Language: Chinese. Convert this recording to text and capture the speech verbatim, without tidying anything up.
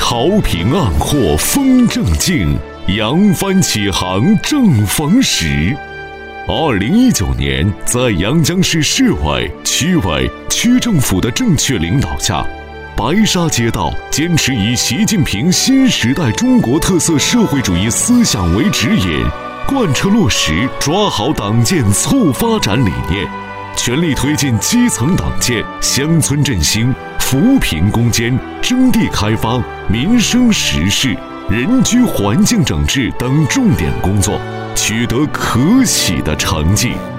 朝平暗祸风正劲，扬帆起航正逢时。二零一九年，在阳江市市委、区委、区政府的正确领导下，白沙街道坚持以习近平新时代中国特色社会主义思想为指引，贯彻落实抓好党建促发展理念，全力推进基层党建、乡村振兴、扶贫攻坚、征地开发、民生实事、人居环境整治等重点工作，取得可喜的成绩。